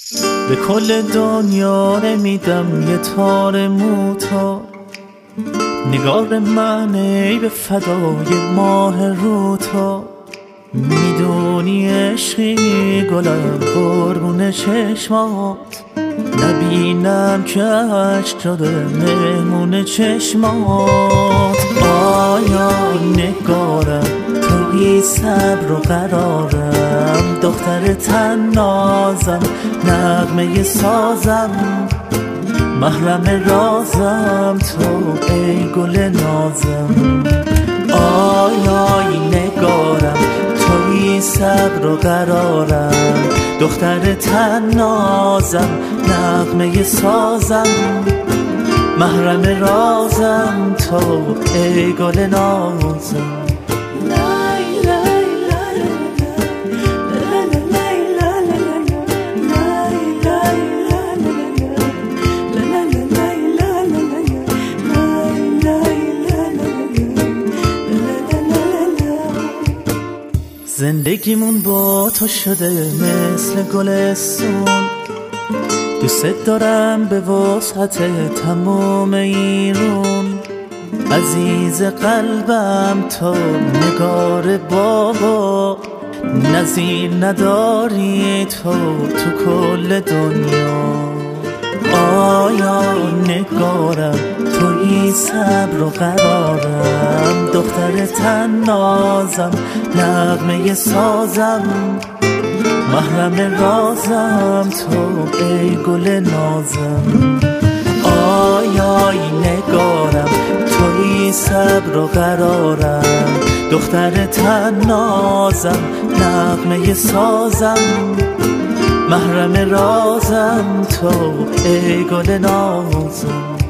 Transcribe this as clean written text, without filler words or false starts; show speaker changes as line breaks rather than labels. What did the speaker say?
به کل دنیا نمیدم یه تار موتا، نگار من ای به فدای ماه روتا. میدونی عشقی گلم قربون چشمات، نبینم که عشق شده مهمون چشمات. آیا نگارم توی صبر و قرارم، دختر تنازم نغمه سازم، محرم رازم تو ای گل نازم. آیای نگارم توی صبر و قرارم، دختر تنازم نغمه سازم، محرم رازم تو ای گل نازم. زندگیمون با تو شده مثل گلستون، دوست دارم به وسعت تمام ایرون. عزیز قلبم تو نگار بابا، نظیر نداری تو کل دنیا. آیا نگارم توی صبر و قرارم، دختر تنازم نغمه سازم، محرم رازم تو ای گل نازم. آیای نگارم توی صبر و قرارم، دختر تنازم نغمه سازم، محرم رازم تو ای گل نازم.